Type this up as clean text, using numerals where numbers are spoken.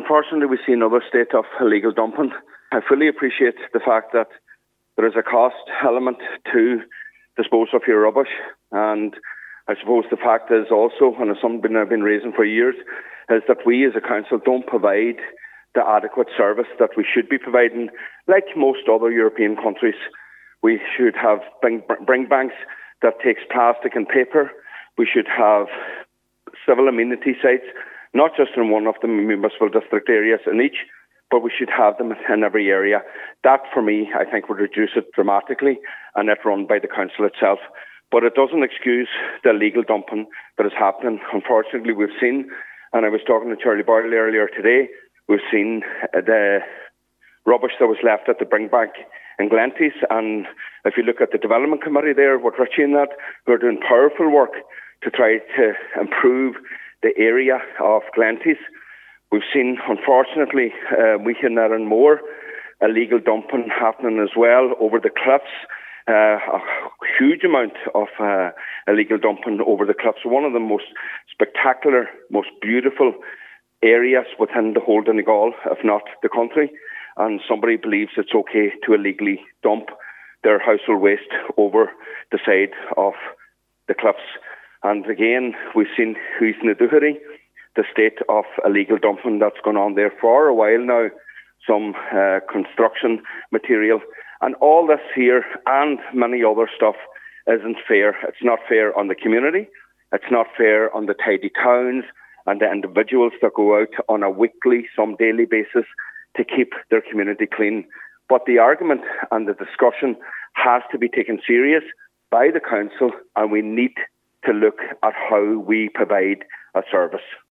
unfortunately, we see another state of illegal dumping. I fully appreciate the fact that there is a cost element to dispose of your rubbish, and I suppose the fact is also, and it's something I've been raising for years, is that we as a council don't provide the adequate service that we should be providing. Like most other European countries, we should have bring banks that takes plastic and paper. We should have civil amenity sites, not just in one of the municipal district areas in each, but we should have them in every area. That, for me, I think would reduce it dramatically, and that's run by the council itself. But it doesn't excuse the illegal dumping that is happening. Unfortunately, we've seen, and I was talking to Charlie Boyle earlier today, we've seen the rubbish that was left at the Bring Bank in Glenties. And if you look at the development committee there, what Richie and that, who are doing powerful work to try to improve the area of Glenties. We've seen, unfortunately, we can add in more illegal dumping happening as well over the cliffs. A huge amount of illegal dumping over the cliffs. One of the most spectacular, most beautiful areas within the whole Donegal, if not the country. And somebody believes it's okay to illegally dump their household waste over the side of the cliffs. And again, we've seen Huisnaduhari, the state of illegal dumping that's gone on there for a while now, some construction material. And all this here and many other stuff isn't fair. It's not fair on the community. It's not fair on the tidy towns and the individuals that go out on a weekly, some daily basis to keep their community clean. But the argument and the discussion has to be taken serious by the council, and we need to look at how we provide a service.